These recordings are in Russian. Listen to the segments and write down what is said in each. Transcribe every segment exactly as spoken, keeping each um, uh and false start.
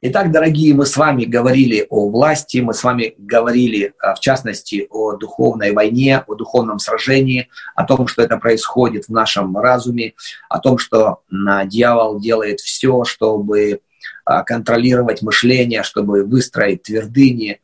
Итак, дорогие, мы с вами говорили о власти, мы с вами говорили, в частности, о духовной войне, о духовном сражении, о том, что это происходит в нашем разуме, о том, что дьявол делает все, чтобы контролировать мышление, чтобы выстроить твердыни,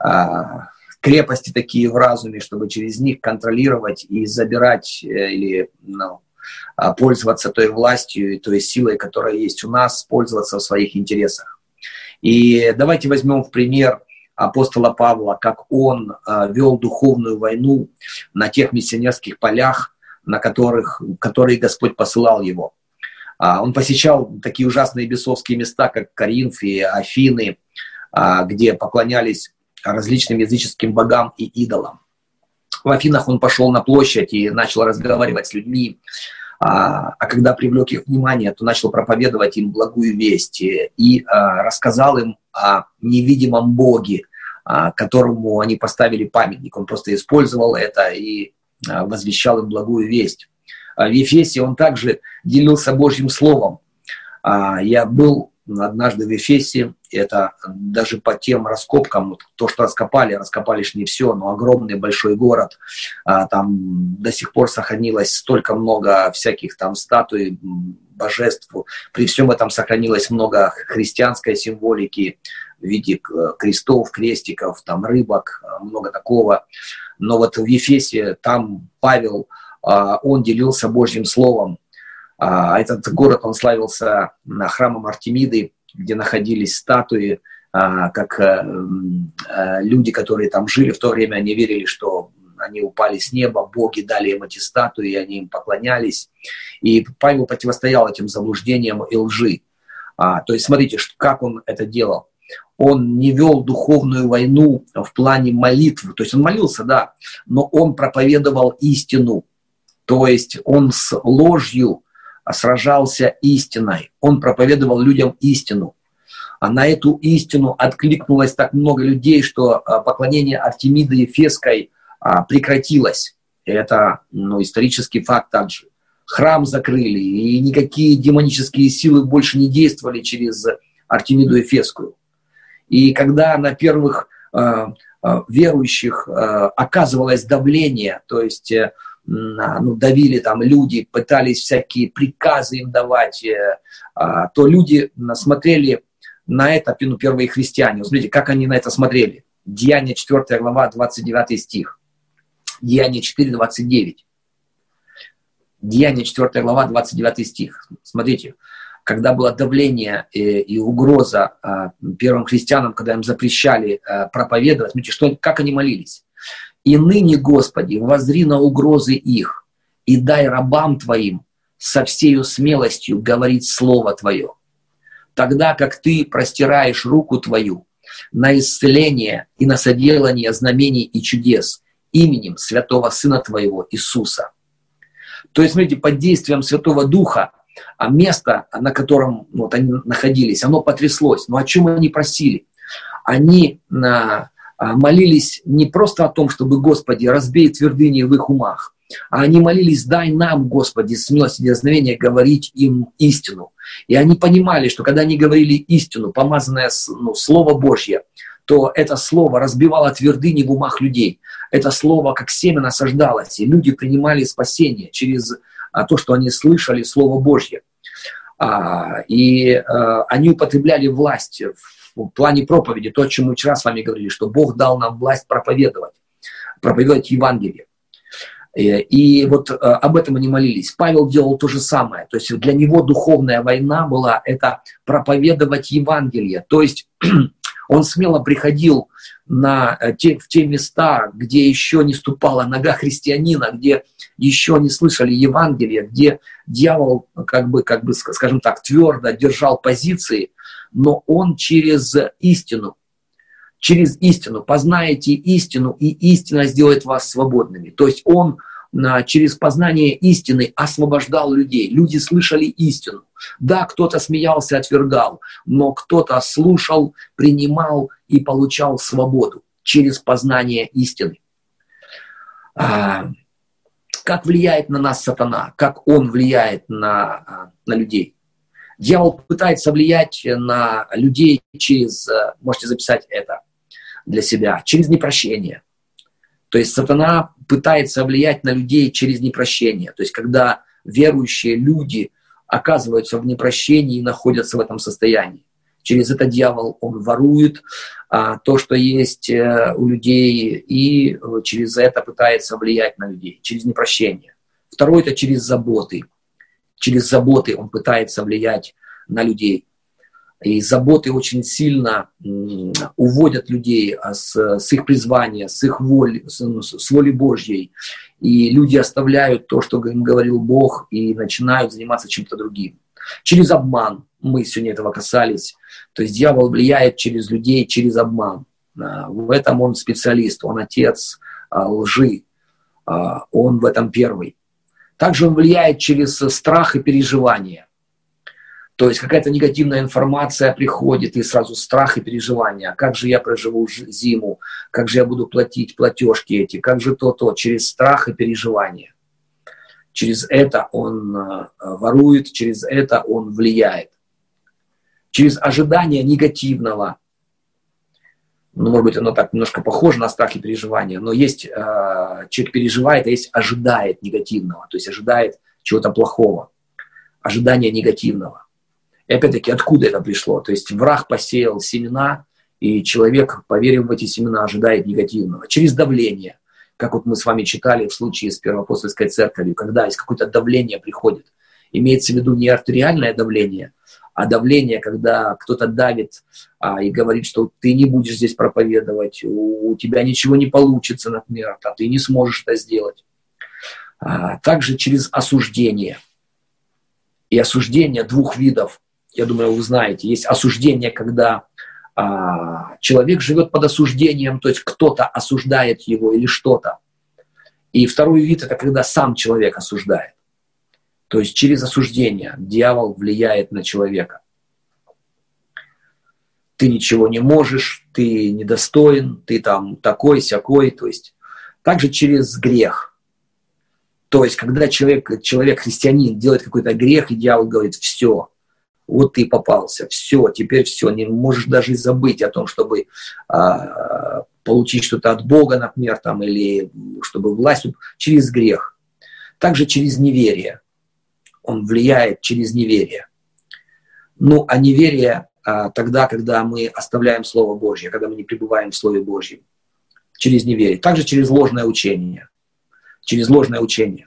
крепости такие в разуме, чтобы через них контролировать и забирать или ну, пользоваться той властью и той силой, которая есть у нас, пользоваться в своих интересах. И давайте возьмем в пример апостола Павла, как он э, вел духовную войну на тех миссионерских полях, на которых, которые Господь посылал его. А, он посещал такие ужасные бесовские места, как Коринф и Афины, а, где поклонялись различным языческим богам и идолам. В Афинах он пошел на площадь и начал разговаривать с людьми. А когда привлек их внимание, то начал проповедовать им благую весть и а, рассказал им о невидимом Боге, а, которому они поставили памятник. Он просто использовал это и а, возвещал им благую весть. А в Ефесе он также делился Божьим Словом. А, я был однажды в Ефесе, это даже по тем раскопкам, то, что раскопали, раскопали лишь не все, но огромный большой город, там до сих пор сохранилось столько много всяких там статуй, божеств, при всем этом сохранилось много христианской символики в виде крестов, крестиков, там рыбок, много такого. Но вот в Ефесе там Павел, он делился Божьим Словом. Этот город, он славился храмом Артемиды, где находились статуи, как люди, которые там жили в то время, они верили, что они упали с неба, боги дали им эти статуи, они им поклонялись. И Павел противостоял этим заблуждениям и лжи. То есть смотрите, как он это делал. Он не вел духовную войну в плане молитвы, то есть он молился, да, но он проповедовал истину. То есть он с ложью сражался истиной. Он проповедовал людям истину. А на эту истину откликнулось так много людей, что поклонение Артемиды Ефесской прекратилось. Это ну, исторический факт также. Храм закрыли, и никакие демонические силы больше не действовали через Артемиду Ефесскую. И когда на первых э, э, верующих э, оказывалось давление, то есть э, ну, давили там люди, пытались всякие приказы им давать, э, э, то люди смотрели на это, ну, первые христиане. Вот смотрите, как они на это смотрели. Деяния четвёртая глава, двадцать девятый стих. Деяния четыре, двадцать девять. Деяния четвёртая глава, двадцать девятый стих. Смотрите, когда было давление и, и угроза а, первым христианам, когда им запрещали а, проповедовать, смотрите, что, как они молились. «И ныне, Господи, воззри на угрозы их, и дай рабам Твоим со всею смелостью говорить Слово Твое. Тогда как Ты простираешь руку Твою на исцеление и на соделание знамений и чудес именем Святого Сына Твоего Иисуса». То есть, смотрите, под действием Святого Духа, а место, на котором вот, они находились, оно потряслось. Но о чем они просили? Они а, а, молились не просто о том, чтобы, Господи, разбей твердыни в их умах, а они молились: дай нам, Господи, смелость и дерзновение говорить им истину. И они понимали, что когда они говорили истину, помазанное ну, Слово Божье, то это слово разбивало твердыни в умах людей. Это слово как семя насаждалось, и люди принимали спасение через а, то, что они слышали Слово Божье. А, и а, они употребляли власть в, в плане проповеди, то, о чем мы вчера с вами говорили, что Бог дал нам власть проповедовать, проповедовать Евангелие. И, и вот а, об этом они молились. Павел делал то же самое. То есть для него духовная война была это проповедовать Евангелие. То есть он смело приходил на те, в те места, где еще не ступала нога христианина, где еще не слышали Евангелие, где дьявол, как бы, как бы, скажем так, твердо держал позиции, но он через истину, через истину, познаете истину, и истина сделает вас свободными. То есть он через познание истины освобождал людей. Люди слышали истину. Да, кто-то смеялся, отвергал, но кто-то слушал, принимал и получал свободу через познание истины. А, как влияет на нас сатана? Как он влияет на, на людей? Дьявол пытается влиять на людей через, можете записать это для себя, через непрощение. То есть сатана пытается влиять на людей через непрощение. То есть когда верующие люди оказываются в непрощении и находятся в этом состоянии. Через это дьявол, он ворует а, то, что есть а, у людей, и а, через это пытается влиять на людей, через непрощение. Второе – это через заботы. Через заботы он пытается влиять на людей. И заботы очень сильно м, уводят людей с, с их призвания, с их воли, с, с воли Божьей. И люди оставляют то, что им говорил Бог, и начинают заниматься чем-то другим. Через обман. Мы сегодня этого касались. То есть дьявол влияет через людей, через обман. В этом он специалист, он отец лжи. Он в этом первый. Также он влияет через страх и переживания. То есть какая-то негативная информация приходит, и сразу страх и переживания. Как же я проживу зиму? Как же я буду платить платежки эти? Как же то-то? Через страх и переживания. Через это он ворует, через это он влияет. Через ожидание негативного. Ну, может быть, оно так немножко похоже на страх и переживания, но есть, э, человек переживает, а есть ожидает негативного, то есть ожидает чего-то плохого. Ожидание негативного. И опять-таки, откуда это пришло? То есть враг посеял семена, и человек, поверив в эти семена, ожидает негативного. Через давление. Как вот мы с вами читали в случае с Первоапостольской церковью, когда есть какое-то давление приходит. Имеется в виду не артериальное давление, а давление, когда кто-то давит а, и говорит, что ты не будешь здесь проповедовать, у, у тебя ничего не получится, например, а ты не сможешь это сделать. А, также через осуждение. И осуждение двух видов, я думаю, вы знаете. Есть осуждение, когда а, человек живет под осуждением, то есть кто-то осуждает его или что-то. И второй вид – это когда сам человек осуждает. То есть через осуждение дьявол влияет на человека. Ты ничего не можешь, ты недостоин, ты там такой-сякой. То есть также через грех. То есть когда человек, человек христианин делает какой-то грех, и дьявол говорит: все, вот ты попался, все, теперь все, не можешь даже забыть о том, чтобы а, получить что-то от Бога, например, там, или чтобы власть, через грех. Также через неверие. Он влияет через неверие. Ну, а неверие а, тогда, когда мы оставляем Слово Божье, когда мы не пребываем в Слове Божьем. Через неверие. Также через ложное учение. Через ложное учение.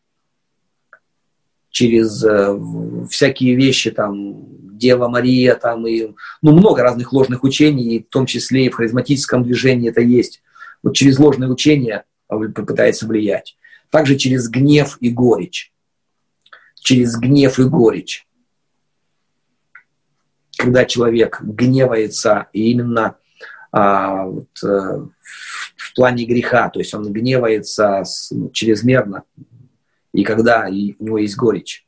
Через э, всякие вещи, там, Дева Мария, там, и, ну, много разных ложных учений, и в том числе и в харизматическом движении это есть. Вот через ложное учение пытается влиять. Также через гнев и горечь. Через гнев и горечь. Когда человек гневается, и именно а, вот, а, в плане греха, то есть он гневается с, ну, чрезмерно, и когда и у него есть горечь.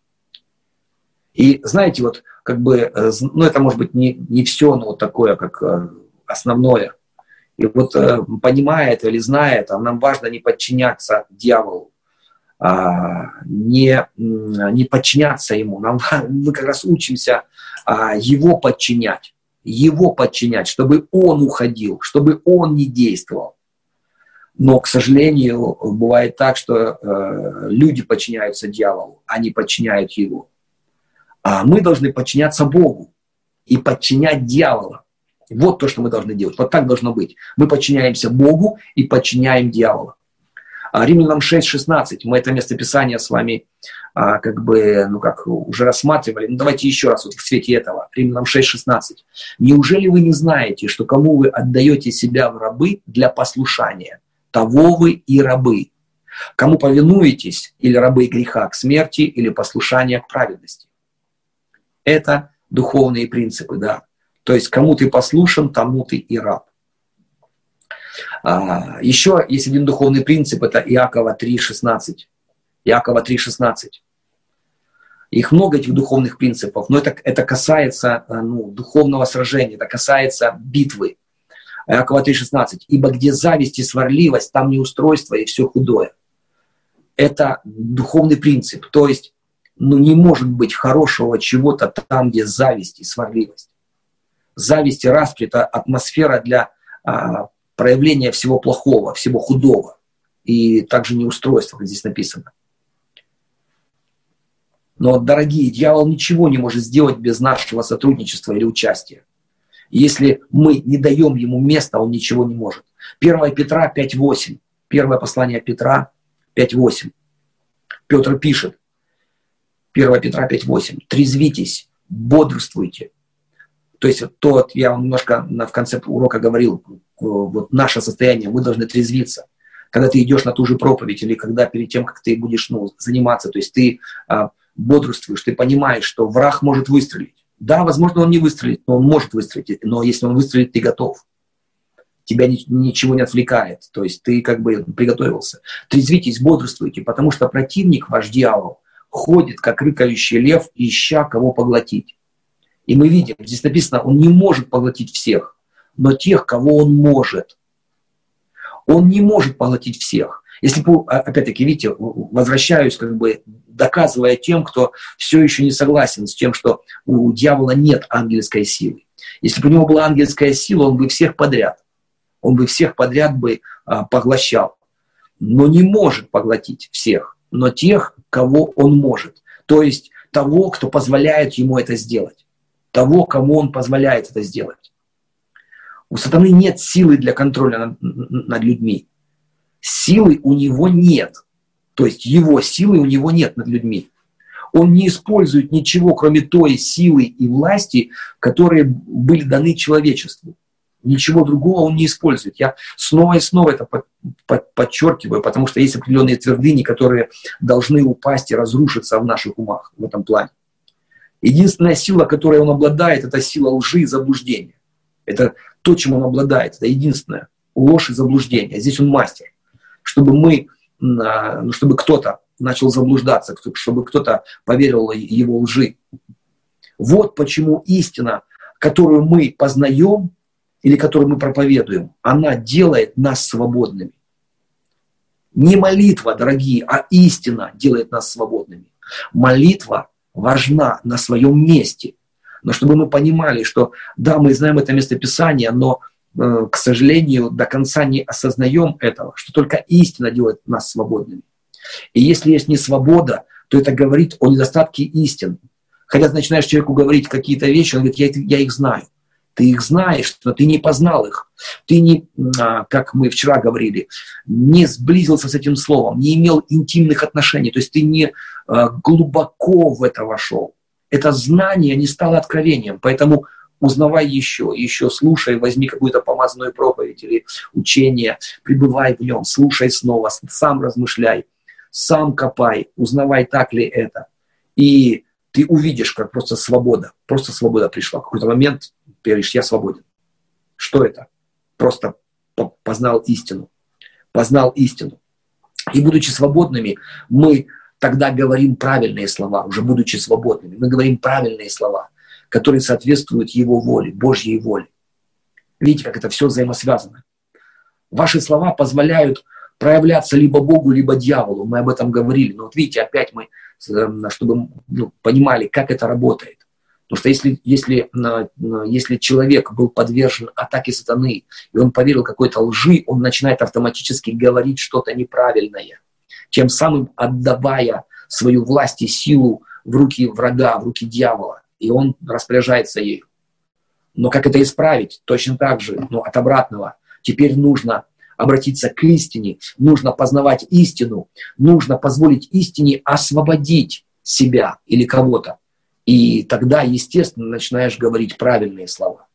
И знаете, вот как бы, ну это может быть не, не все, но вот такое, как основное. И вот понимая это или зная это, нам важно не подчиняться дьяволу, Не, не подчиняться ему. Нам, мы как раз учимся а, его подчинять. Его подчинять, чтобы он уходил, чтобы он не действовал. Но, к сожалению, бывает так, что э, люди подчиняются дьяволу, они подчиняют его. А мы должны подчиняться Богу и подчинять дьявола. Вот то, что мы должны делать. Вот так должно быть. Мы подчиняемся Богу и подчиняем дьявола. Римлянам шесть шестнадцать, мы это местописание с вами а, как бы, ну как, уже рассматривали. Ну давайте еще раз вот в свете этого. Римлянам шесть шестнадцать. «Неужели вы не знаете, что кому вы отдаете себя в рабы для послушания, того вы и рабы? Кому повинуетесь, или рабы греха к смерти, или послушания к праведности?» Это духовные принципы, да. То есть кому ты послушен, тому ты и раб. А, еще есть один духовный принцип, это Иакова три шестнадцать. Иакова три шестнадцать. Их много, этих духовных принципов, но это, это касается ну, духовного сражения, это касается битвы. Иакова три шестнадцать. «Ибо где зависть и сварливость, там неустройство и все худое». Это духовный принцип. То есть Ну, не может быть хорошего чего-то там, где зависть и сварливость. Зависть и распри – это атмосфера для а, проявления всего плохого, всего худого. И также неустройство, как здесь написано. Но, дорогие, дьявол ничего не может сделать без нашего сотрудничества или участия. Если мы не даем ему места, он ничего не может. первое Петра пять восемь. Первое послание Петра пять восемь. Петр пишет. первое Петра пять восемь. Трезвитесь, бодрствуйте. То есть то, я вам немножко в конце урока говорил, вот наше состояние, мы должны трезвиться. Когда ты идешь на ту же проповедь, или когда перед тем, как ты будешь ну, заниматься, то есть ты а, бодрствуешь, ты понимаешь, что враг может выстрелить. Да, возможно, он не выстрелит, но он может выстрелить. Но если он выстрелит, ты готов. Тебя ни, ничего не отвлекает. То есть ты как бы приготовился. Трезвитесь, бодрствуйте, потому что противник, ваш дьявол, ходит, как рыкающий лев, ища кого поглотить. И мы видим, здесь написано, он не может поглотить всех, но тех, кого он может. Он не может поглотить всех. Если, опять-таки, видите, возвращаюсь, как бы доказывая тем, кто все еще не согласен с тем, что у дьявола нет ангельской силы. Если бы у него была ангельская сила, он бы всех подряд, он бы всех подряд бы а, поглощал. Но не может поглотить всех, но тех, кого он может. То есть того, кто позволяет ему это сделать. Того, кому он позволяет это сделать. У сатаны нет силы для контроля над, над людьми. Силы у него нет. То есть его силы у него нет над людьми. Он не использует ничего, кроме той силы и власти, которые были даны человечеству. Ничего другого он не использует. Я снова и снова это подчеркиваю, потому что есть определенные твердыни, которые должны упасть и разрушиться в наших умах в этом плане. Единственная сила, которой он обладает, это сила лжи и заблуждения. Это то, чем он обладает. Это единственное. Ложь и заблуждение. Здесь он мастер. Чтобы мы, чтобы кто-то начал заблуждаться, чтобы кто-то поверил его лжи. Вот почему истина, которую мы познаем или которую мы проповедуем, она делает нас свободными. Не молитва, дорогие, а истина делает нас свободными. Молитва важна на своем месте. Но чтобы мы понимали, что да, мы знаем это местописание, но, э, к сожалению, до конца не осознаем этого, что только истина делает нас свободными. И если есть не свобода, то это говорит о недостатке истин. Когда ты начинаешь человеку говорить какие-то вещи, он говорит, я, я их знаю. Ты их знаешь, но ты не познал их. Ты не, как мы вчера говорили, не сблизился с этим словом, не имел интимных отношений. То есть ты не глубоко в это вошел. Это знание не стало откровением. Поэтому узнавай еще, еще слушай, возьми какую-то помазанную проповедь или учение, пребывай в нем, слушай снова, сам размышляй, сам копай, узнавай, так ли это. И ты увидишь, как просто свобода, просто свобода пришла. В какой-то момент ты говоришь, я свободен. Что это? Просто познал истину. Познал истину. И будучи свободными, мы тогда говорим правильные слова, уже будучи свободными. Мы говорим правильные слова, которые соответствуют Его воле, Божьей воле. Видите, как это все взаимосвязано. Ваши слова позволяют проявляться либо Богу, либо дьяволу. Мы об этом говорили. Но вот видите, опять мы, чтобы ну, понимали, как это работает. Потому что если, если, если человек был подвержен атаке сатаны, и он поверил какой-то лжи, он начинает автоматически говорить что-то неправильное, тем самым отдавая свою власть и силу в руки врага, в руки дьявола, и он распоряжается ею. Но как это исправить? Точно так же, но от обратного. Теперь нужно обратиться к истине, нужно познавать истину, нужно позволить истине освободить себя или кого-то. И тогда, естественно, начинаешь говорить правильные слова.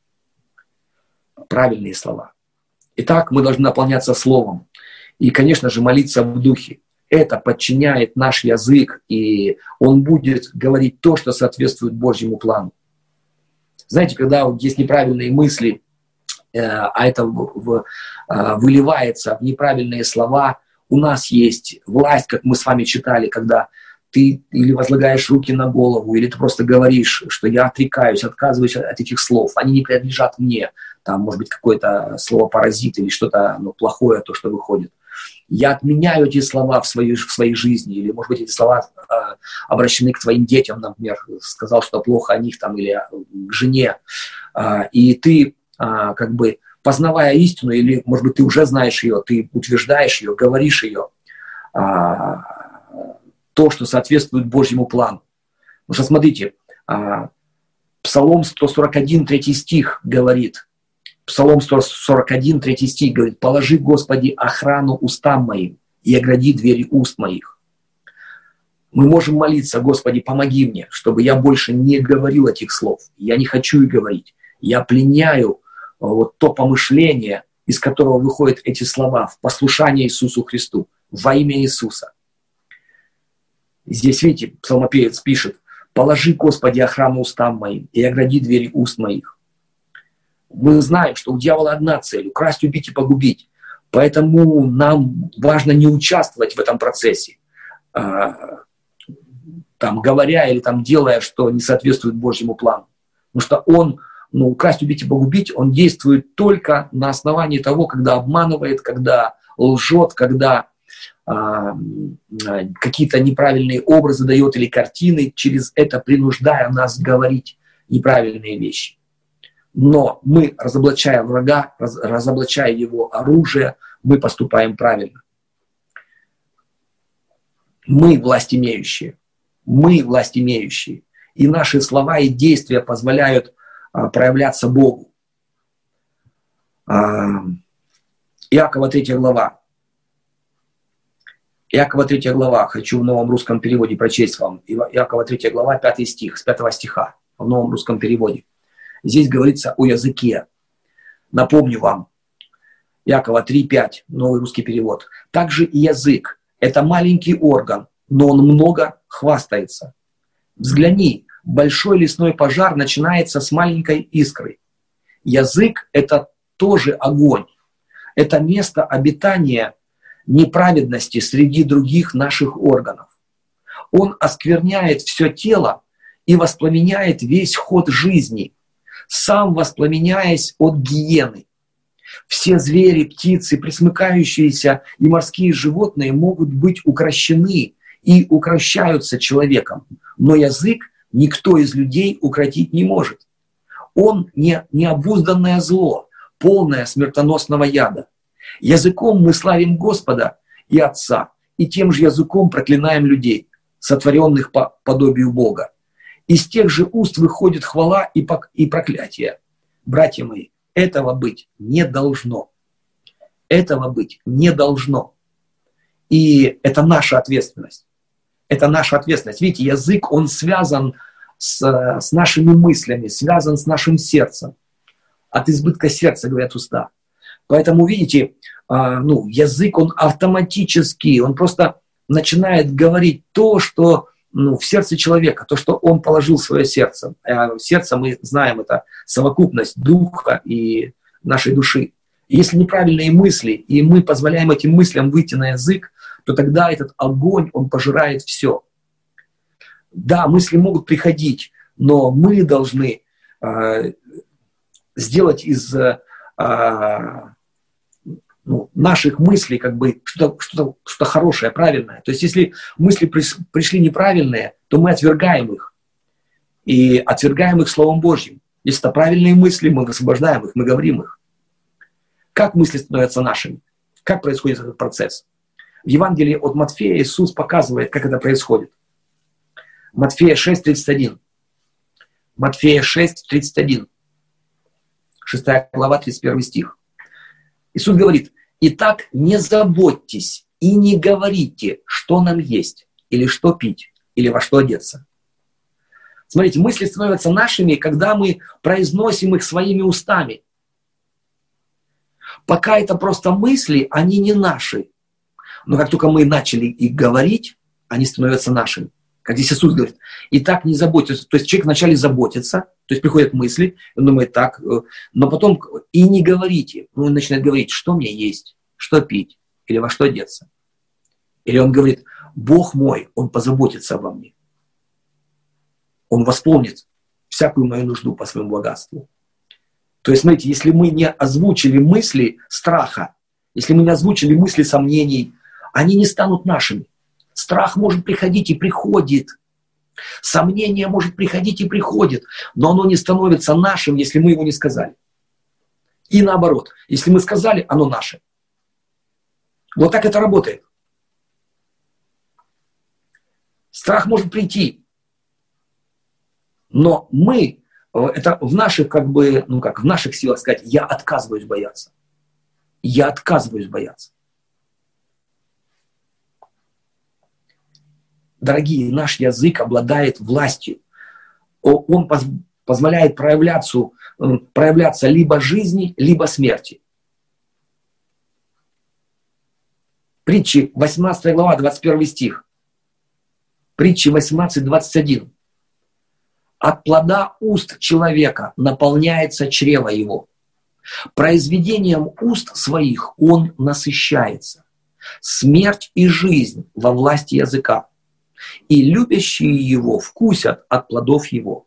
Правильные слова. Итак, мы должны наполняться словом. И, конечно же, молиться в духе. Это подчиняет наш язык, и он будет говорить то, что соответствует Божьему плану. Знаете, когда вот есть неправильные мысли, э, а это в, в, э, выливается в неправильные слова, у нас есть власть, как мы с вами читали, когда ты или возлагаешь руки на голову, или ты просто говоришь, что я отрекаюсь, отказываюсь от этих слов, они не принадлежат мне. Там, может быть, какое-то слово паразит или что-то ну, плохое, то, что выходит. Я отменяю эти слова в своей, в своей жизни, или, может быть, эти слова э, обращены к твоим детям, например, сказал, что плохо о них там, или к жене, э, и ты э, как бы, познавая истину, или, может быть, ты уже знаешь ее, ты утверждаешь ее, говоришь ее, э, то, что соответствует Божьему плану. Потому что, смотрите, э, Псалом сто сорок один, третий стих говорит, Псалом сто сорок один, третий стих говорит: «Положи, Господи, охрану устам моим и огради двери уст моих». Мы можем молиться: Господи, помоги мне, чтобы я больше не говорил этих слов. Я не хочу их говорить. Я пленяю вот то помышление, из которого выходят эти слова, в послушание Иисусу Христу, во имя Иисуса. Здесь, видите, псалмопевец пишет: «Положи, Господи, охрану устам моим и огради двери уст моих». Мы знаем, что у дьявола одна цель – украсть, убить и погубить. Поэтому нам важно не участвовать в этом процессе, там, говоря или там, делая, что не соответствует Божьему плану. Потому что он, ну, украсть, убить и погубить, он действует только на основании того, когда обманывает, когда лжет, когда а, какие-то неправильные образы дает или картины, через это принуждая нас говорить неправильные вещи. Но мы, разоблачая врага, раз, разоблачая его оружие, мы поступаем правильно. Мы власть имеющие. Мы власть имеющие. И наши слова и действия позволяют а, проявляться Богу. А, Иакова третья глава. Иакова третья глава. Хочу в новом русском переводе прочесть вам. Иакова третья глава, пятый стих, с пятого стиха в новом русском переводе. Здесь говорится о языке. Напомню вам, Иакова три пять, новый русский перевод. Также и язык – это маленький орган, но он много хвастается. Взгляни, большой лесной пожар начинается с маленькой искры. Язык – это тоже огонь. Это место обитания неправедности среди других наших органов. Он оскверняет все тело и воспламеняет весь ход жизни, сам воспламеняясь от гиены. Все звери, птицы, пресмыкающиеся и морские животные могут быть укрощены и укрощаются человеком, но язык никто из людей укротить не может. Он не необузданное зло, полное смертоносного яда. Языком мы славим Господа и Отца, и тем же языком проклинаем людей, сотворенных по подобию Бога. Из тех же уст выходит хвала и проклятие. Братья мои, этого быть не должно. Этого быть не должно. И это наша ответственность. Это наша ответственность. Видите, язык, он связан с, с нашими мыслями, связан с нашим сердцем. От избытка сердца, говорят уста. Поэтому, видите, ну, язык, он автоматически, он просто начинает говорить то, что ну, в сердце человека, то, что он положил в свое сердце. А сердце, мы знаем, это совокупность духа и нашей души. И если неправильные мысли, и мы позволяем этим мыслям выйти на язык, то тогда этот огонь, он пожирает все. Да, мысли могут приходить, но мы должны э, сделать из э, ну, наших мыслей как бы что-то, что-то, что-то хорошее, правильное. То есть если мысли пришли неправильные, то мы отвергаем их. И отвергаем их Словом Божьим. Если это правильные мысли, мы высвобождаем их, мы говорим их. Как мысли становятся нашими? Как происходит этот процесс? В Евангелии от Матфея Иисус показывает, как это происходит. Матфея шесть тридцать один. Матфея шесть тридцать один. шестая глава, тридцать первый стих. Иисус говорит: «Итак, не заботьтесь и не говорите, что нам есть, или что пить, или во что одеться». Смотрите, мысли становятся нашими, когда мы произносим их своими устами. Пока это просто мысли, они не наши. Но как только мы начали их говорить, они становятся нашими. Как здесь Иисус говорит: «Итак, не заботьтесь». То есть человек вначале заботится, то есть приходят мысли, он думает так, но потом и не говорите. Он начинает говорить, что мне есть, что пить, или во что одеться. Или он говорит: Бог мой, Он позаботится обо мне. Он восполнит всякую мою нужду по своему богатству. То есть, смотрите, если мы не озвучили мысли страха, если мы не озвучили мысли сомнений, они не станут нашими. Страх может приходить и приходит. Сомнение может приходить и приходит, но оно не становится нашим, если мы его не сказали. И наоборот, если мы сказали, оно наше. Вот так это работает. Страх может прийти, но мы, это в наших, как бы, ну как, в наших силах сказать, я отказываюсь бояться. Я отказываюсь бояться. Дорогие, наш язык обладает властью. Он поз позволяет проявляться, проявляться либо жизни, либо смерти. Притчи, восемнадцатая глава, двадцать первый стих. Притчи восемнадцать двадцать один. От плода уст человека наполняется чрево его. Произведением уст своих он насыщается. Смерть и жизнь во власти языка. И любящие его вкусят от плодов его.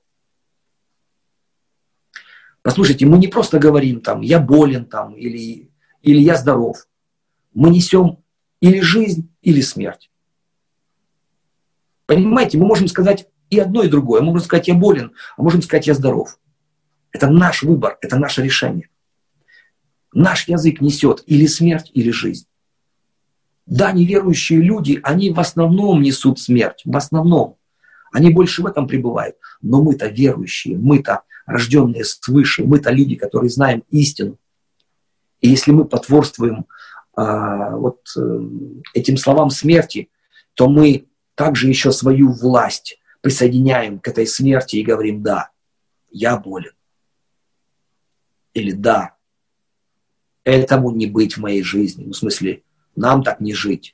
Послушайте, мы не просто говорим там, я болен там, или, или я здоров. Мы несем или жизнь, или смерть. Понимаете, мы можем сказать и одно, и другое. Мы можем сказать, я болен, а можем сказать, я здоров. Это наш выбор, это наше решение. Наш язык несет или смерть, или жизнь. Да, неверующие люди, они в основном несут смерть, в основном. Они больше в этом пребывают. Но мы-то верующие, мы-то рожденные свыше, мы-то люди, которые знаем истину. И если мы потворствуем а, вот, этим словам смерти, то мы также еще свою власть присоединяем к этой смерти и говорим, да, я болен. Или да, этому не быть в моей жизни. Ну, в смысле, нам так не жить.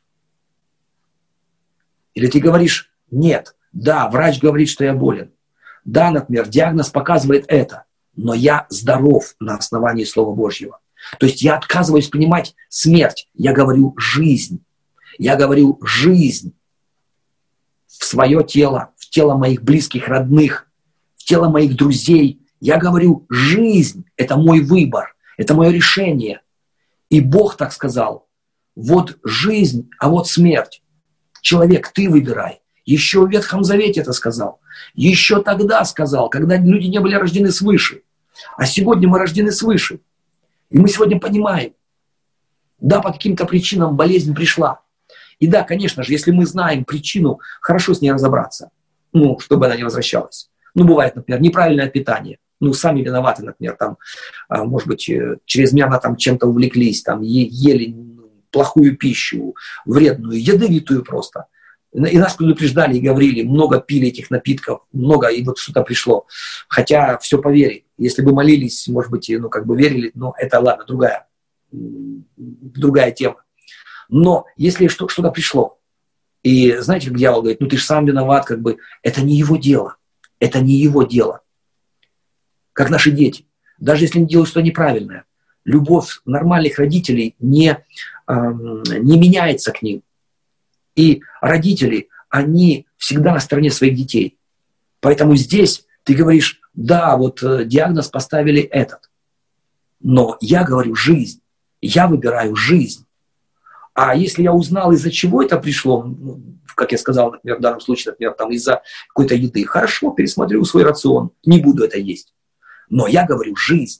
Или ты говоришь, нет, да, врач говорит, что я болен. Да, например, диагноз показывает это, но я здоров на основании Слова Божьего. То есть я отказываюсь принимать смерть. Я говорю жизнь. Я говорю жизнь в свое тело, в тело моих близких, родных, в тело моих друзей. Я говорю жизнь. Это мой выбор. Это мое решение. И Бог так сказал. Вот жизнь, а вот смерть. Человек, ты выбирай. Еще в Ветхом Завете это сказал. Еще тогда сказал, когда люди не были рождены свыше. А сегодня мы рождены свыше. И мы сегодня понимаем, да, по каким-то причинам болезнь пришла. И да, конечно же, если мы знаем причину, хорошо с ней разобраться. Ну, чтобы она не возвращалась. Ну, бывает, например, неправильное питание. Ну, сами виноваты, например, там, может быть, чрезмерно там чем-то увлеклись, там, ели плохую пищу, вредную, ядовитую просто. И нас предупреждали и говорили, много пили этих напитков, много, и вот что-то пришло. Хотя все по вере. Если бы молились, может быть, ну, как бы верили, но это, ладно, другая, другая тема. Но если что-то пришло, и знаете, как дьявол говорит, ну, ты же сам виноват, как бы, это не его дело. Это не его дело. Как наши дети. Даже если они делают что-то неправильное, любовь нормальных родителей не, эм, не меняется к ним. И родители, они всегда на стороне своих детей. Поэтому здесь ты говоришь, да, вот э, диагноз поставили этот. Но я говорю жизнь. Я выбираю жизнь. А если я узнал, из-за чего это пришло, ну, как я сказал, например, в данном случае, например, там, из-за какой-то еды, хорошо, пересмотрю свой рацион, не буду это есть. Но я говорю жизнь.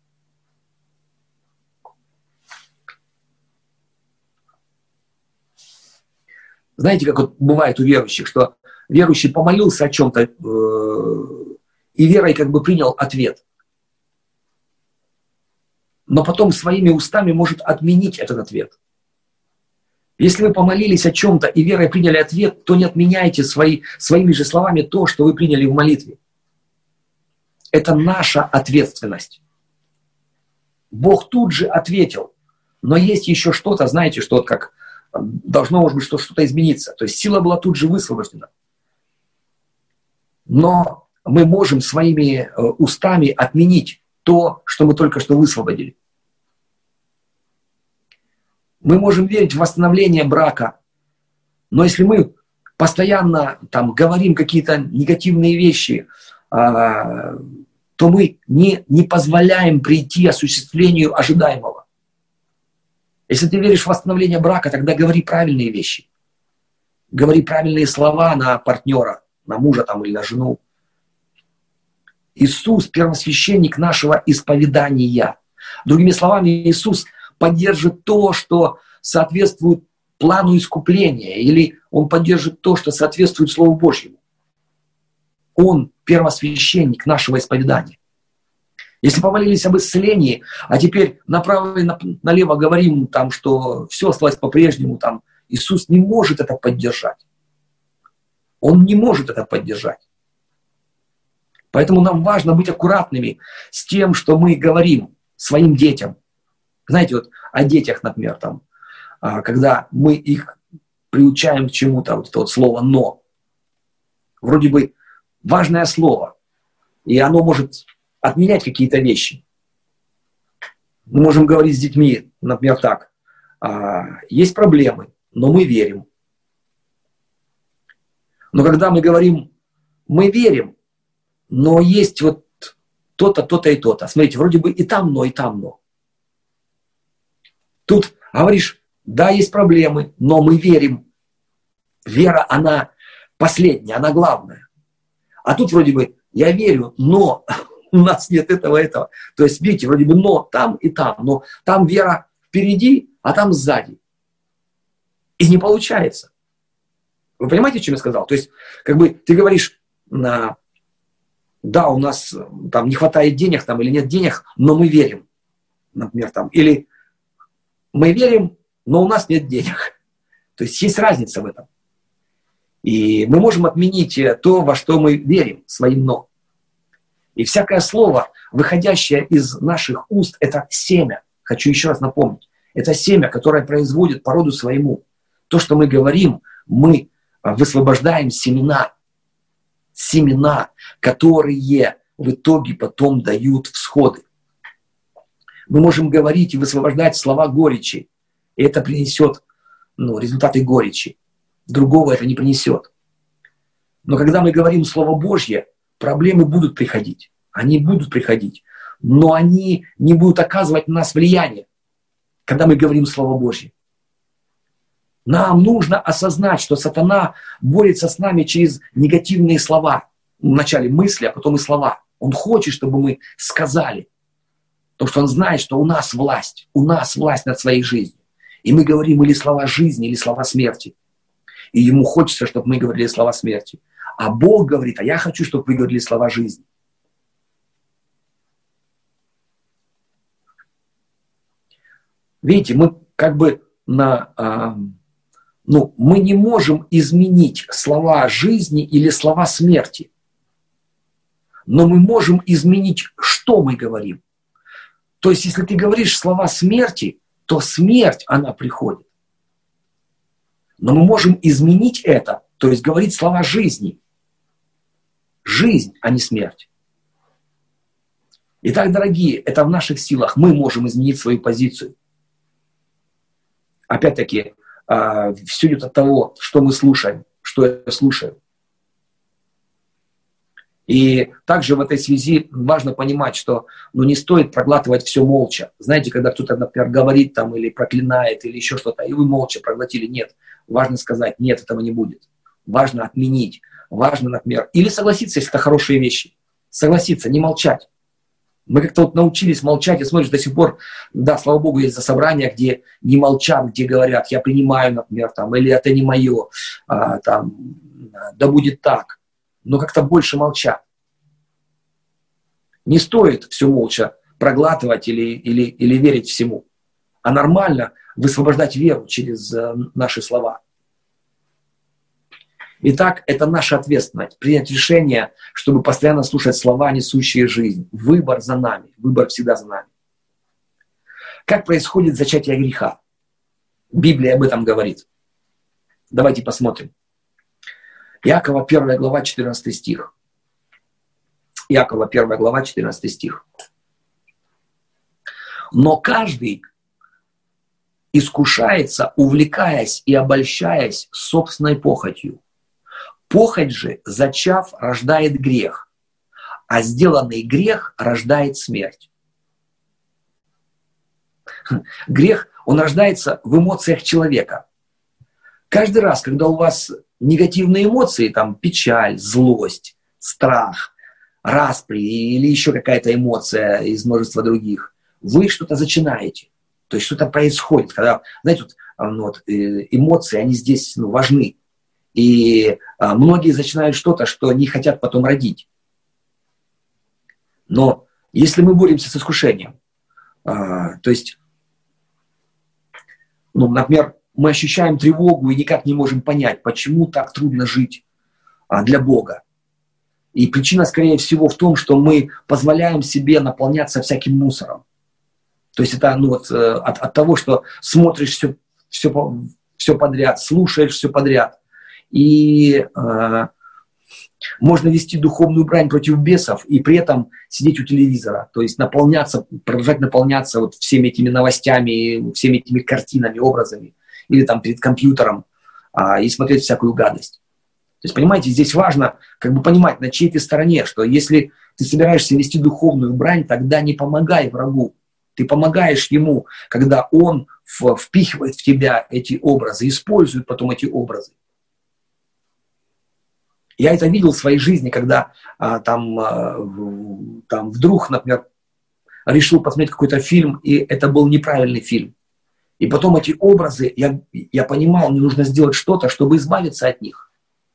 Знаете, как вот бывает у верующих, что верующий помолился о чем-то, э, и верой как бы принял ответ. Но потом своими устами может отменить этот ответ. Если вы помолились о чем-то и верой приняли ответ, то не отменяйте свои, своими же словами то, что вы приняли в молитве. Это наша ответственность. Бог тут же ответил. Но есть еще что-то, знаете, что как должно, может быть, что-то измениться. То есть сила была тут же высвобождена. Но мы можем своими устами отменить то, что мы только что высвободили. Мы можем верить в восстановление брака, но если мы постоянно там, говорим какие-то негативные вещи, а, то мы не, не позволяем прийти осуществлению ожидаемого. Если ты веришь в восстановление брака, тогда говори правильные вещи. Говори правильные слова на партнера, на мужа там, или на жену. Иисус – первосвященник нашего исповедания. Другими словами, Иисус поддержит то, что соответствует плану искупления, или Он поддержит то, что соответствует Слову Божьему. Он первосвященник нашего исповедания. Если помолились об исцелении, а теперь направо и налево говорим, там, что все осталось по-прежнему, там, Иисус не может это поддержать. Он не может это поддержать. Поэтому нам важно быть аккуратными с тем, что мы говорим своим детям. Знаете, вот о детях, например, там, когда мы их приучаем к чему-то, вот это вот слово «но». Вроде бы важное слово, и оно может отменять какие-то вещи. Мы можем говорить с детьми, например, так: есть проблемы, но мы верим. Но когда мы говорим «мы верим», но есть вот то-то, то-то и то-то. Смотрите, вроде бы и там «но», и там «но». Тут говоришь: да, есть проблемы, но мы верим. Вера, она последняя, она главная. А тут вроде бы я верю, но у нас нет этого, этого. То есть, видите, вроде бы но там и там, но там вера впереди, а там сзади. И не получается. Вы понимаете, о чем я сказал? То есть, как бы ты говоришь, на, да, у нас там не хватает денег там, или нет денег, но мы верим. Например, там, или мы верим, но у нас нет денег. То есть есть разница в этом. И мы можем отменить то, во что мы верим, своим «но». И всякое слово, выходящее из наших уст, это семя. Хочу еще раз напомнить. Это семя, которое производит по роду своему. То, что мы говорим, мы высвобождаем семена. Семена, которые в итоге потом дают всходы. Мы можем говорить и высвобождать слова горечи. И это принесет, ну, результаты горечи. Другого это не принесет. Но когда мы говорим Слово Божье, проблемы будут приходить. Они будут приходить. Но они не будут оказывать на нас влияние, когда мы говорим Слово Божье. Нам нужно осознать, что сатана борется с нами через негативные слова. Вначале мысли, а потом и слова. Он хочет, чтобы мы сказали. Потому что он знает, что у нас власть. У нас власть над своей жизнью. И мы говорим или слова жизни, или слова смерти. И ему хочется, чтобы мы говорили слова смерти. А Бог говорит: а я хочу, чтобы вы говорили слова жизни. Видите, мы как бы на... А, ну, мы не можем изменить слова жизни или слова смерти. Но мы можем изменить, что мы говорим. То есть, если ты говоришь слова смерти, то смерть, она приходит. Но мы можем изменить это, то есть говорить слова жизни. Жизнь, а не смерть. Итак, дорогие, это в наших силах. Мы можем изменить свою позицию. Опять-таки, все идет от того, что мы слушаем, что я слушаю. И также в этой связи важно понимать, что ну, не стоит проглатывать все молча. Знаете, когда кто-то, например, говорит там, или проклинает, или еще что-то, и вы молча проглотили. Нет. Важно сказать: нет, этого не будет. Важно отменить. Важно, например, или согласиться, если это хорошие вещи. Согласиться, не молчать. Мы как-то вот научились молчать, и смотришь, до сих пор, да, слава Богу, есть собрания, где не молчат, где говорят: я принимаю, например, там, или это не мое, а, там, да будет так. Но как-то больше молчат. Не стоит все молча проглатывать или, или, или верить всему. А нормально высвобождать веру через э, наши слова. Итак, это наша ответственность. Принять решение, чтобы постоянно слушать слова, несущие жизнь. Выбор за нами. Выбор всегда за нами. Как происходит зачатие греха? Библия об этом говорит. Давайте посмотрим. Иакова первая глава, четырнадцатый стих. Иакова первая глава, четырнадцатый стих. Но каждый искушается, увлекаясь и обольщаясь собственной похотью. Похоть же, зачав, рождает грех, а сделанный грех рождает смерть. Грех, он рождается в эмоциях человека. Каждый раз, когда у вас негативные эмоции, там печаль, злость, страх, распри или еще какая-то эмоция из множества других, вы что-то зачинаете. То есть что-то происходит. Когда, знаете, вот, ну, вот, эмоции, они здесь ну, важны. И а, многие начинают что-то, что не хотят потом родить. Но если мы боремся с искушением, а, то есть, ну, например, мы ощущаем тревогу и никак не можем понять, почему так трудно жить а, для Бога. И причина, скорее всего, в том, что мы позволяем себе наполняться всяким мусором. То есть это ну, вот, от, от того, что смотришь все, все, все подряд, слушаешь все подряд. И э, можно вести духовную брань против бесов и при этом сидеть у телевизора. То есть наполняться, продолжать наполняться вот всеми этими новостями, всеми этими картинами, образами. Или там перед компьютером э, и смотреть всякую гадость. То есть, понимаете, здесь важно как бы понимать, на чьей ты стороне, что если ты собираешься вести духовную брань, тогда не помогай врагу. Ты помогаешь ему, когда он впихивает в тебя эти образы, использует потом эти образы. Я это видел в своей жизни, когда а, там, а, там вдруг, например, решил посмотреть какой-то фильм, и это был неправильный фильм. И потом эти образы, я, я понимал, мне нужно сделать что-то, чтобы избавиться от них.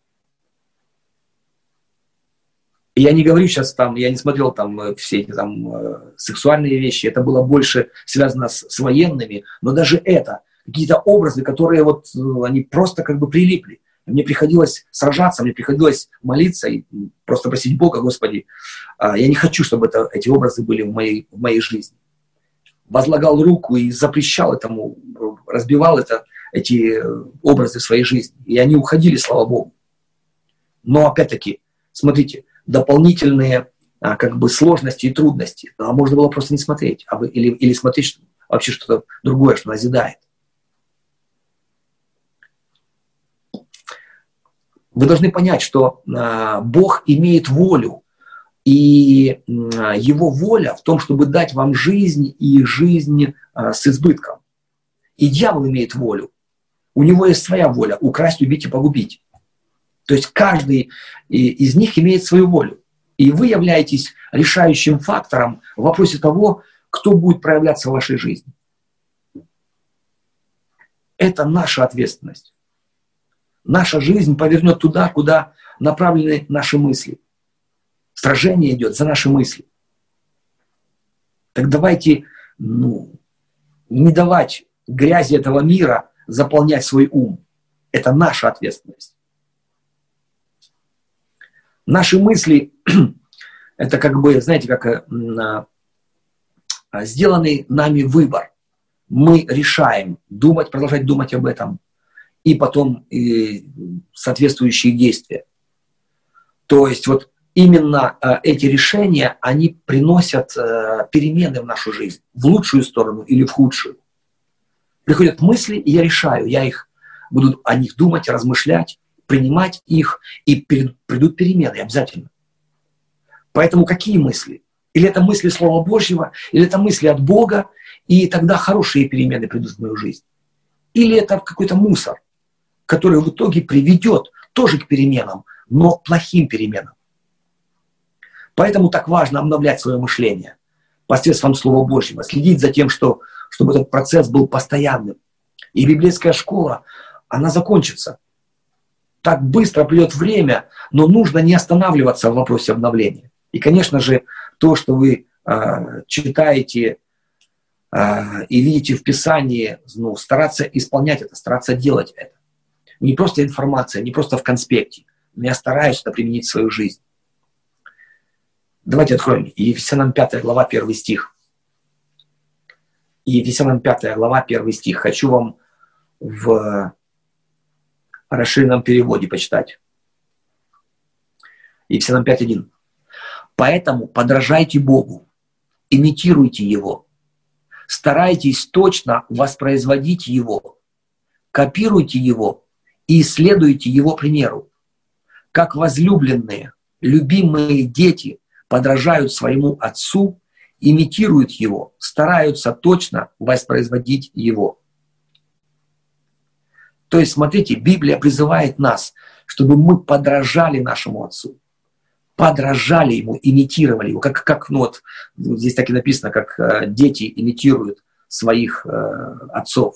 И я не говорю сейчас там, я не смотрел там все эти там сексуальные вещи, это было больше связано с, с военными, но даже это, какие-то образы, которые вот, они просто как бы прилипли. Мне приходилось сражаться, мне приходилось молиться и просто просить Бога, Господи, я не хочу, чтобы это, эти образы были в моей, в моей жизни. Возлагал руку и запрещал этому, разбивал это, эти образы в своей жизни. И они уходили, слава Богу. Но опять-таки, смотрите, дополнительные а, как бы сложности и трудности. А можно было просто не смотреть, а вы, или, или смотреть что, вообще что-то другое, что назидает. Вы должны понять, что а, Бог имеет волю, и а, Его воля в том, чтобы дать вам жизнь и жизнь а, с избытком. И дьявол имеет волю. У него есть своя воля – украсть, убить и погубить. То есть каждый из них имеет свою волю. И вы являетесь решающим фактором в вопросе того, кто будет проявляться в вашей жизни. Это наша ответственность. Наша жизнь повернет туда, куда направлены наши мысли. Сражение идет за наши мысли. Так давайте ну, не давать грязи этого мира заполнять свой ум. Это наша ответственность. Наши мысли, это как бы, знаете, как сделанный нами выбор. Мы решаем думать, продолжать думать об этом, и потом и соответствующие действия. То есть вот именно эти решения, они приносят перемены в нашу жизнь, в лучшую сторону или в худшую. Приходят мысли, и я решаю, я их буду о них думать, размышлять, принимать их, и придут перемены обязательно. Поэтому какие мысли? Или это мысли Слова Божьего, или это мысли от Бога, и тогда хорошие перемены придут в мою жизнь. Или это какой-то мусор, который в итоге приведет тоже к переменам, но плохим переменам. Поэтому так важно обновлять свое мышление посредством Слова Божьего, следить за тем, что, чтобы этот процесс был постоянным. И библейская школа, она закончится. Так быстро придет время, но нужно не останавливаться в вопросе обновления. И, конечно же, то, что вы э, читаете э, и видите в Писании, ну, стараться исполнять это, стараться делать это. Не просто информация, не просто в конспекте, но я стараюсь это применить в свою жизнь. Давайте откроем Ефесянам пятая глава, первый стих. Ефесянам пятая глава, первый стих. Хочу вам в расширенном переводе почитать. Ефесянам пять один. Поэтому подражайте Богу, имитируйте Его, старайтесь точно воспроизводить Его, копируйте Его и следуйте Его примеру. Как возлюбленные, любимые дети подражают своему Отцу имитируют его, стараются точно воспроизводить его. То есть, смотрите, Библия призывает нас, чтобы мы подражали нашему Отцу. Подражали ему, имитировали его. Как, как ну вот, здесь так и написано, как э, дети имитируют своих э, отцов.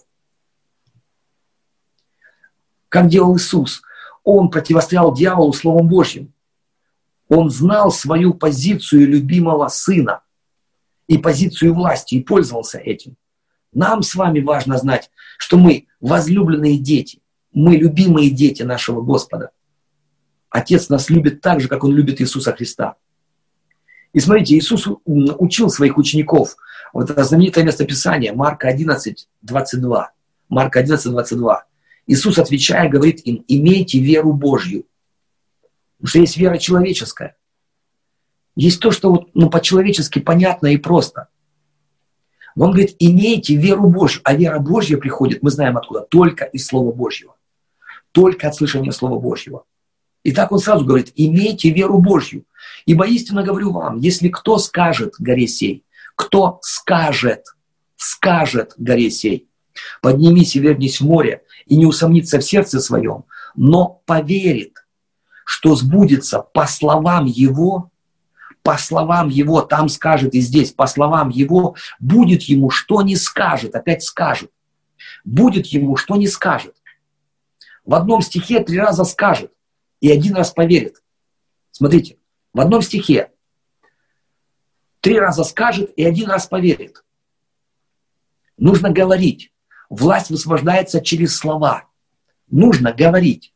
Как делал Иисус? Он противостоял дьяволу Словом Божьим. Он знал свою позицию любимого сына и позицию власти, и пользовался этим. Нам с вами важно знать, что мы возлюбленные дети, мы любимые дети нашего Господа. Отец нас любит так же, как Он любит Иисуса Христа. И смотрите, Иисус учил своих учеников. Вот это знаменитое местописание, Марка одиннадцать, двадцать два. Марка одиннадцать, двадцать два. Иисус, отвечая, говорит им: имейте веру Божью. Потому что есть вера человеческая. Есть то, что вот, ну, по-человечески понятно и просто. Но Он говорит: имейте веру Божью. А вера Божья приходит, мы знаем откуда, только из Слова Божьего. Только от слышания Слова Божьего. И так Он сразу говорит: имейте веру Божью. Ибо истинно говорю вам, если кто скажет горе сей, кто скажет, скажет горе сей, поднимись и вернись в море, и не усомнится в сердце своем, но поверит, что сбудется по словам его, по словам его, там скажет и здесь, по словам его, будет ему, что не скажет, опять скажет, будет ему, что не скажет. В одном стихе три раза скажет, и один раз поверит. Смотрите, в одном стихе три раза скажет, и один раз поверит. Нужно говорить. Власть высвобождается через слова. Нужно говорить.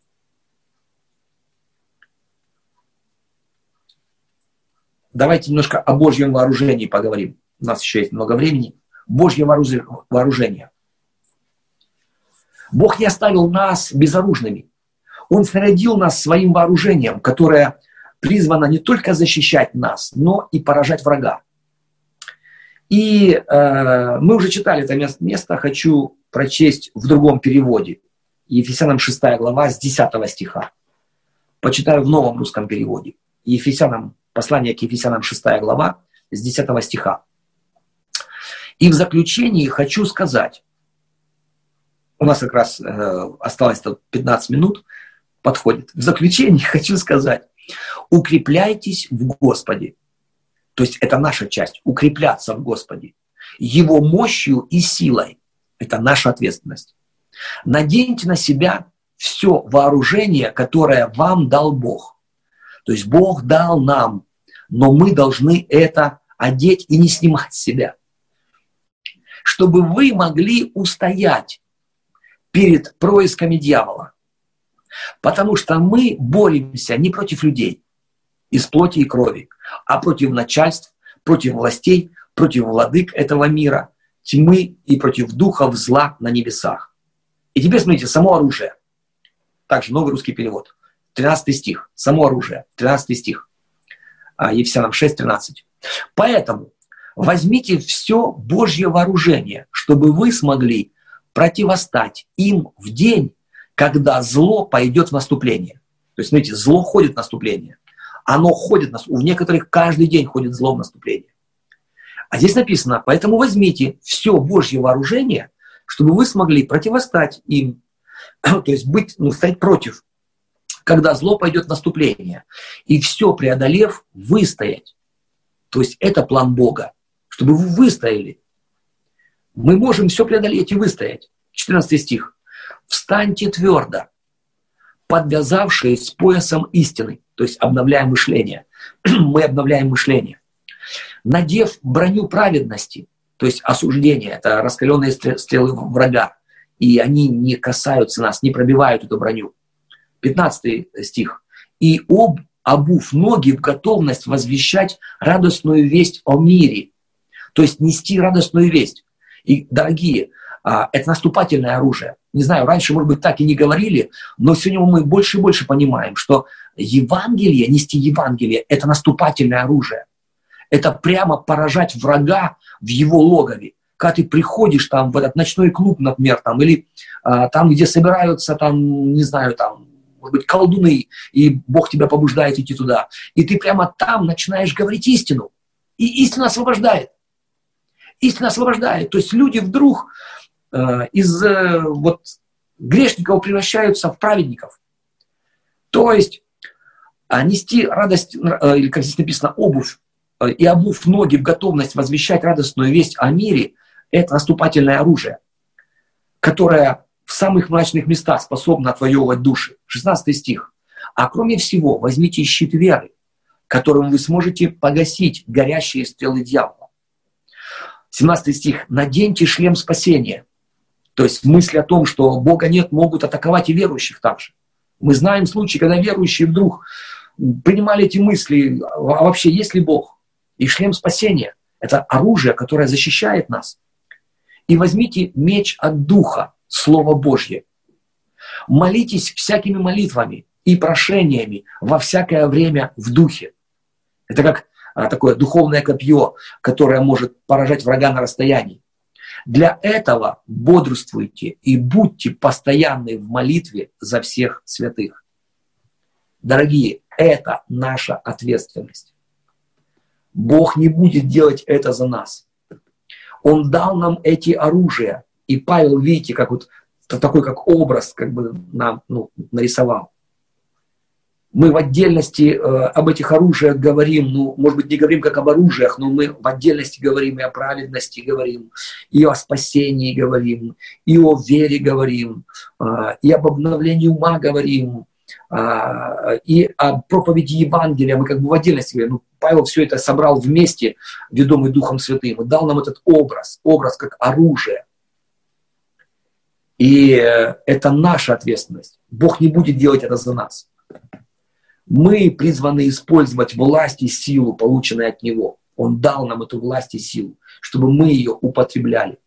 Давайте немножко о Божьем вооружении поговорим. У нас еще есть много времени. Божье вооружение. Бог не оставил нас безоружными. Он снарядил нас своим вооружением, которое призвано не только защищать нас, но и поражать врага. И э, мы уже читали это место, хочу прочесть в другом переводе. Ефесянам шестая глава с десятого стиха. Почитаю в новом русском переводе. Ефесянам, послание к Ефесянам шестая глава с десятого стиха. И в заключении хочу сказать, у нас как раз э, осталось пятнадцать минут, подходит. В заключении хочу сказать, укрепляйтесь в Господе. То есть это наша часть, укрепляться в Господе. Его мощью и силой. Это наша ответственность. Наденьте на себя все вооружение, которое вам дал Бог. То есть Бог дал нам, но мы должны это одеть и не снимать с себя. Чтобы вы могли устоять перед происками дьявола. Потому что мы боремся не против людей из плоти и крови, а против начальств, против властей, против владык этого мира, тьмы и против духов зла на небесах. И теперь смотрите, само оружие. Также новый русский перевод. тринадцатый стих. Само оружие. тринадцатый стих. Ефесянам шесть, тринадцать. Поэтому возьмите все Божье вооружение, чтобы вы смогли противостать им в день, когда зло пойдет в наступление. То есть, смотрите, зло ходит в наступление. Оно ходит, у некоторых каждый день ходит зло в наступление. А здесь написано, поэтому возьмите все Божье вооружение, чтобы вы смогли противостать им, то есть быть, ну, стоять против, когда зло пойдет в наступление. И все преодолев, выстоять. То есть это план Бога, чтобы вы выстояли. Мы можем все преодолеть и выстоять. четырнадцатый стих. «Встаньте твердо, подвязавшись с поясом истины». То есть обновляем мышление. Мы обновляем мышление. «Надев броню праведности», то есть осуждение, это раскаленные стрелы врага. И они не касаются нас, не пробивают эту броню. пятнадцатый стих. «И об, обув ноги в готовность возвещать радостную весть о мире». То есть нести радостную весть. И, дорогие, это наступательное оружие. Не знаю, раньше, может быть, так и не говорили, но сегодня мы больше и больше понимаем, что Евангелие, нести Евангелие, это наступательное оружие. Это прямо поражать врага в его логове. Когда ты приходишь там в этот ночной клуб, например, там, или а, там, где собираются, там, не знаю, там, может быть, колдуны, и Бог тебя побуждает идти туда, и ты прямо там начинаешь говорить истину. И истина освобождает. Истина освобождает. То есть люди вдруг э, из э, вот, грешников превращаются в праведников. То есть э, нести радость, э, или как здесь написано, обувь, э, и обувь ноги в готовность возвещать радостную весть о мире, это наступательное оружие, которое в самых мрачных местах способно отвоевывать души. шестнадцатый стих. А кроме всего, возьмите щит веры, которым вы сможете погасить горящие стрелы дьявола. семнадцатый стих. Наденьте шлем спасения. То есть мысли о том, что Бога нет, могут атаковать и верующих также. Мы знаем случаи, когда верующие вдруг принимали эти мысли, а вообще есть ли Бог? И шлем спасения – это оружие, которое защищает нас. И возьмите меч от Духа, Слово Божье. Молитесь всякими молитвами и прошениями во всякое время в Духе. Это как а, такое духовное копье, которое может поражать врага на расстоянии. Для этого бодрствуйте и будьте постоянны в молитве за всех святых. Дорогие, это наша ответственность. Бог не будет делать это за нас. Он дал нам эти оружия. И Павел, видите, как вот такой как образ как бы нам ну, нарисовал. Мы в отдельности э, об этих оружиях говорим, ну, может быть, не говорим как об оружиях, но мы в отдельности говорим и о праведности говорим, и о спасении говорим, и о вере говорим, э, и об обновлении ума говорим, э, и о проповеди Евангелия. Мы как бы в отдельности говорим. Ну, Павел все это собрал вместе, ведомый Духом Святым, и дал нам этот образ, образ как оружие. И э, это наша ответственность. Бог не будет делать это за нас. Мы призваны использовать власть и силу, полученную от Него. Он дал нам эту власть и силу, чтобы мы ее употребляли.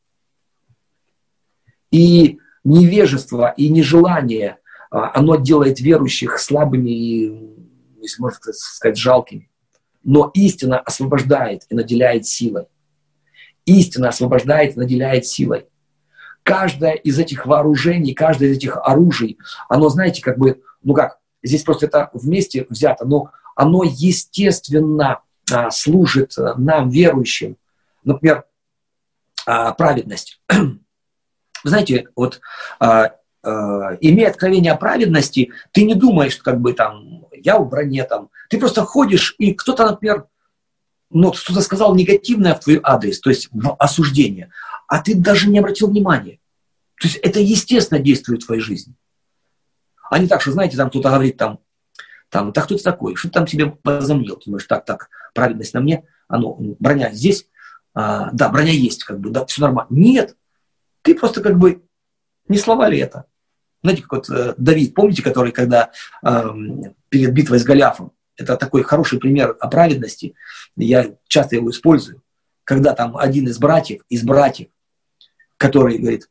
И невежество, и нежелание, оно делает верующих слабыми и, если можно сказать, жалкими. Но истина освобождает и наделяет силой. Истина освобождает и наделяет силой. Каждое из этих вооружений, каждое из этих оружий, оно, знаете, как бы, ну как, здесь просто это вместе взято, но оно естественно а, служит нам, верующим. Например, а, праведность. Вы знаете, вот а, а, имея откровение о праведности, ты не думаешь, что как бы там, я в броне там, ты просто ходишь, и кто-то, например, ну, кто-то сказал негативное в твой адрес, то есть в осуждение, а ты даже не обратил внимания. То есть это естественно действует в твоей жизни. А не так, что, знаете, там кто-то говорит, там, там, да кто ты такой, что ты там себе возомнил? Ты думаешь, так, так, праведность на мне, а ну, броня здесь, а, да, броня есть, как бы, да, все нормально. Нет, ты просто как бы, не слова ли это? Знаете, как вот э, Давид, помните, который, когда э, перед битвой с Голиафом, это такой хороший пример о праведности, я часто его использую, когда там один из братьев, из братьев, который говорит,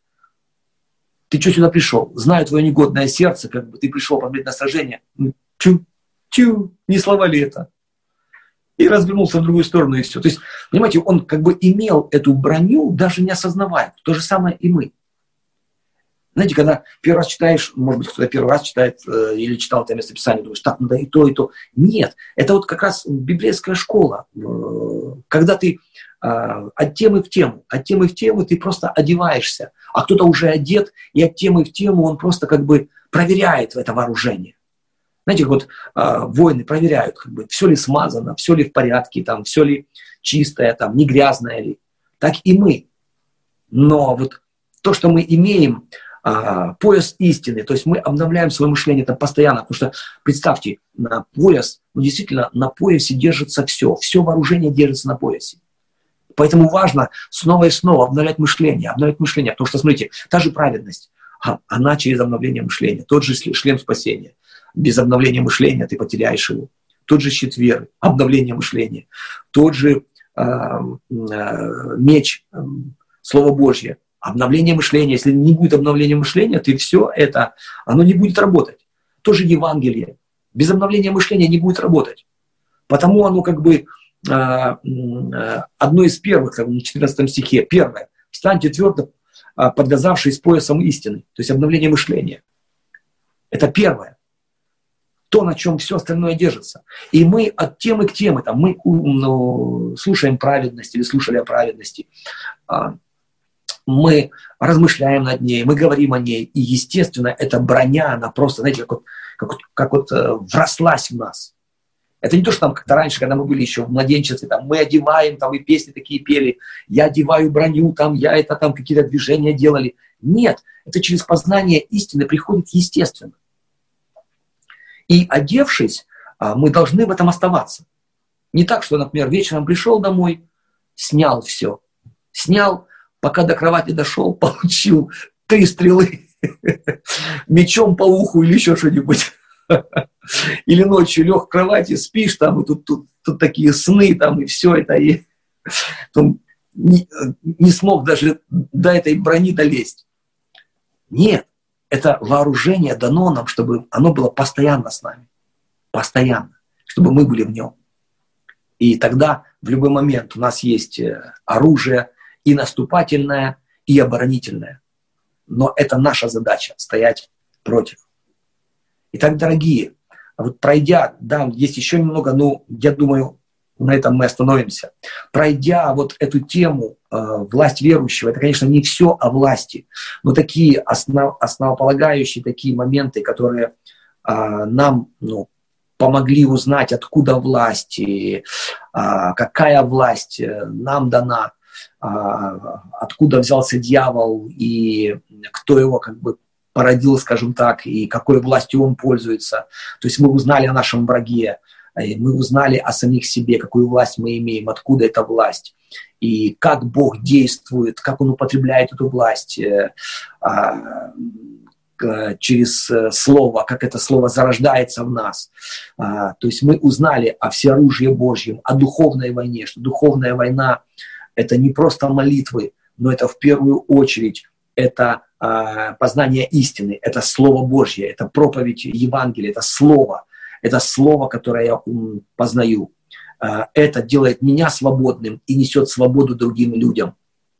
ты что сюда пришел? Знаю твое негодное сердце, как бы ты пришел посмотреть на сражение. Чу, чу, не слова ли это? И развернулся в другую сторону, и все. То есть, понимаете, он как бы имел эту броню, даже не осознавая. То же самое и мы. Знаете, когда первый раз читаешь, может быть, кто-то первый раз читает э, или читал это местописание, думаешь, так, надо и то, и то. Нет, это вот как раз библейская школа. Э, когда ты э, от темы в тему, от темы в тему ты просто одеваешься, а кто-то уже одет, и от темы в тему он просто как бы проверяет это вооружение. Знаете, вот э, воины проверяют, как бы, все ли смазано, все ли в порядке, там, все ли чистое, там, не грязное ли. Так и мы. Но вот то, что мы имеем, а, пояс истины, то есть мы обновляем свое мышление там постоянно, потому что, представьте, на пояс, ну действительно, на поясе держится все, все вооружение держится на поясе. Поэтому важно снова и снова обновлять мышление, обновлять мышление, потому что, смотрите, та же праведность, а, она через обновление мышления, тот же шлем спасения. Без обновления мышления ты потеряешь его. Тот же щит веры, обновление мышления, тот же э, э, меч, э, Слово Божье, обновление мышления. Если не будет обновления мышления, то все это, оно не будет работать. Тоже Евангелие. Без обновления мышления не будет работать. Потому оно как бы э, э, одно из первых, как в четырнадцатом стихе, первое. Встаньте твердо, э, подвязавшись поясом истины. То есть обновление мышления. Это первое. то, на чем все остальное держится. И мы от темы к теме, там, мы ну, слушаем праведность или слушали о праведности, мы размышляем над ней, мы говорим о ней, и, естественно, эта броня, она просто, знаете, как вот, как вот, как вот э, врослась в нас. Это не то, что там как-то раньше, когда мы были еще в младенчестве, там, мы одеваем, там, и песни такие пели, я одеваю броню, там, я это, там, какие-то движения делали. Нет, это через познание истины приходит естественно. И, одевшись, мы должны в этом оставаться. Не так, что, например, вечером пришел домой, снял все, снял, пока до кровати дошел, получил три стрелы мечом по уху или еще что-нибудь. Или ночью лег в кровати, спишь, там, и тут, тут, тут такие сны, там, и все это, и не, не смог даже до этой брони долезть. Нет, это вооружение дано нам, чтобы оно было постоянно с нами. Постоянно. Чтобы мы были в нем. И тогда в любой момент у нас есть оружие и наступательное, и оборонительное. Но это наша задача — стоять против. Итак, дорогие, вот пройдя, да, есть еще немного, но я думаю, на этом мы остановимся. Пройдя вот эту тему э, власть верующего, это, конечно, не все о власти, но такие основ, основополагающие такие моменты, которые э, нам ну, помогли узнать, откуда власть, и, э, какая власть нам дана, э, откуда взялся дьявол и кто его как бы породил, скажем так, и какой властью он пользуется. То есть мы узнали о нашем враге, мы узнали о самих себе, какую власть мы имеем, откуда эта власть, и как Бог действует, как Он употребляет эту власть через Слово, как это Слово зарождается в нас. То есть мы узнали о всеоружии Божьем, о духовной войне, что духовная война — это не просто молитвы, но это в первую очередь это познание истины, это Слово Божье, это проповедь Евангелия, это Слово, это Слово, которое я познаю. Это делает меня свободным и несет свободу другим людям,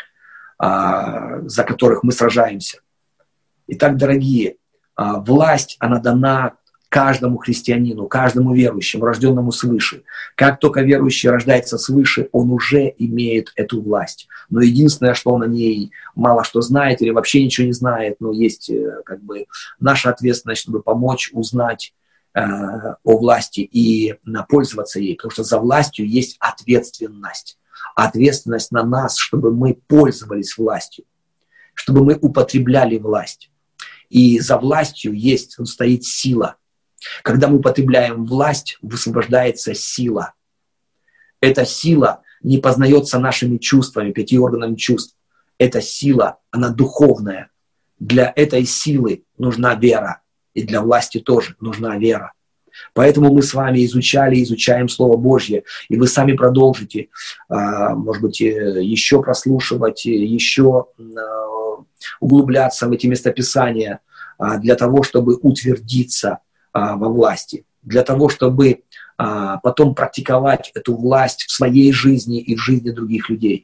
за которых мы сражаемся. Итак, дорогие, власть, она дана каждому христианину, каждому верующему, рожденному свыше. Как только верующий рождается свыше, он уже имеет эту власть. Но единственное, что он о ней мало что знает или вообще ничего не знает, но есть как бы наша ответственность, чтобы помочь узнать э, о власти и пользоваться ей. Потому что за властью есть ответственность. Ответственность на нас, чтобы мы пользовались властью, чтобы мы употребляли власть. И за властью есть, стоит сила. Когда мы употребляем власть, высвобождается сила. Эта сила не познается нашими чувствами, пяти органами чувств. Эта сила, она духовная. Для этой силы нужна вера. И для власти тоже нужна вера. Поэтому мы с вами изучали, изучаем Слово Божье. И вы сами продолжите, может быть, еще прослушивать, еще углубляться в эти местописания для того, чтобы утвердиться во власти, для того, чтобы а, потом практиковать эту власть в своей жизни и в жизни других людей.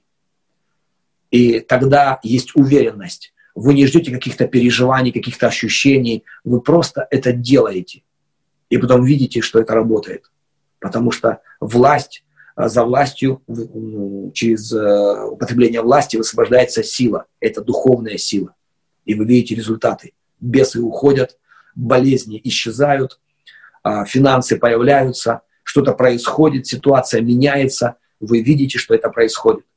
И тогда есть уверенность. Вы не ждете каких-то переживаний, каких-то ощущений, вы просто это делаете. И потом видите, что это работает. Потому что власть, за властью, через употребление власти высвобождается сила. Это духовная сила. И вы видите результаты. Бесы уходят, болезни исчезают, финансы появляются, что-то происходит, ситуация меняется, вы видите, что это происходит.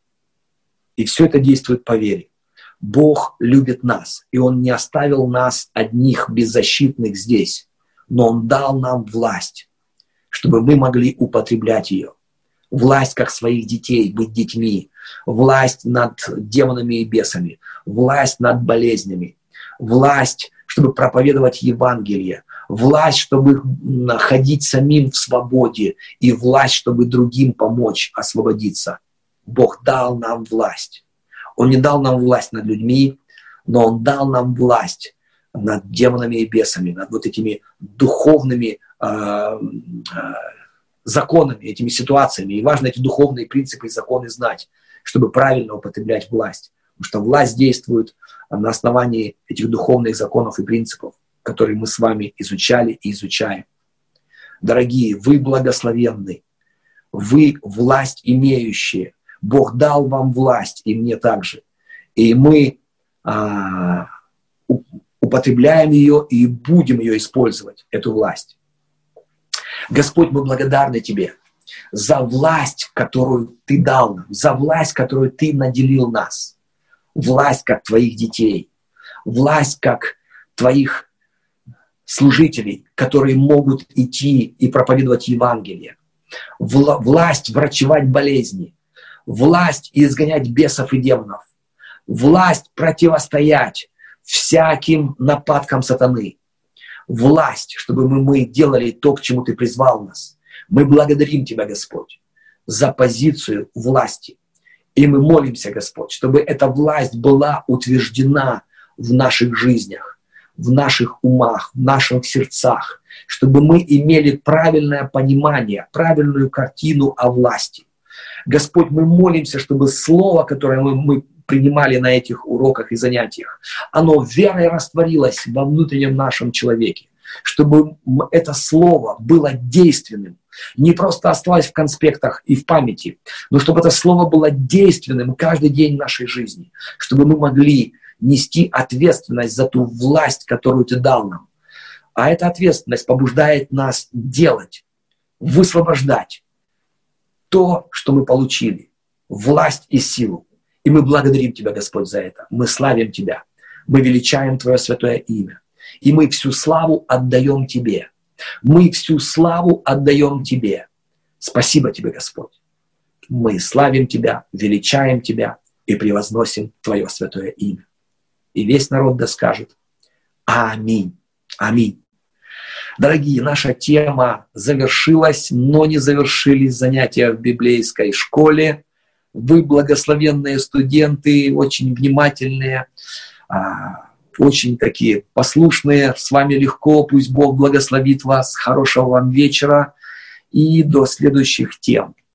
И все это действует по вере. Бог любит нас, и Он не оставил нас одних беззащитных здесь, но Он дал нам власть, чтобы мы могли употреблять ее. Власть как своих детей, быть детьми, власть над демонами и бесами, власть над болезнями, власть, чтобы проповедовать Евангелие, власть, чтобы ходить самим в свободе, и власть, чтобы другим помочь освободиться. Бог дал нам власть. Он не дал нам власть над людьми, но Он дал нам власть над демонами и бесами, над вот этими духовными э, э, законами, этими ситуациями. И важно эти духовные принципы и законы знать, чтобы правильно употреблять власть. Потому что власть действует на основании этих духовных законов и принципов, которые мы с вами изучали и изучаем. Дорогие, вы благословенны, вы власть имеющие. Бог дал вам власть, и мне также. И мы а, употребляем ее и будем ее использовать, эту власть. Господь, мы благодарны Тебе за власть, которую Ты дал нам, за власть, которую Ты наделил нас. Власть как Твоих детей, власть как Твоих служителей, которые могут идти и проповедовать Евангелие. Вла- власть врачевать болезни, власть изгонять бесов и демонов, власть противостоять всяким нападкам сатаны, власть, чтобы мы, мы делали то, к чему Ты призвал нас. Мы благодарим Тебя, Господь, за позицию власти. И мы молимся, Господь, чтобы эта власть была утверждена в наших жизнях, в наших умах, в наших сердцах, чтобы мы имели правильное понимание, правильную картину о власти. Господь, мы молимся, чтобы слово, которое мы, мы принимали на этих уроках и занятиях, оно верой растворилось во внутреннем нашем человеке, чтобы это слово было действенным, не просто осталось в конспектах и в памяти, но чтобы это слово было действенным каждый день нашей жизни, чтобы мы могли нести ответственность за ту власть, которую Ты дал нам. А эта ответственность побуждает нас делать, высвобождать то, что мы получили, власть и силу. И мы благодарим Тебя, Господь, за это. Мы славим Тебя, мы величаем Твое святое имя. И мы всю славу отдаем Тебе. Мы всю славу отдаем Тебе. Спасибо Тебе, Господь. Мы славим Тебя, величаем Тебя и превозносим Твое святое имя. И весь народ да скажет аминь. Аминь. Дорогие, наша тема завершилась, но не завершились занятия в библейской школе. Вы благословенные студенты, очень внимательные, очень такие послушные. С вами легко, пусть Бог благословит вас. Хорошего вам вечера и до следующих тем.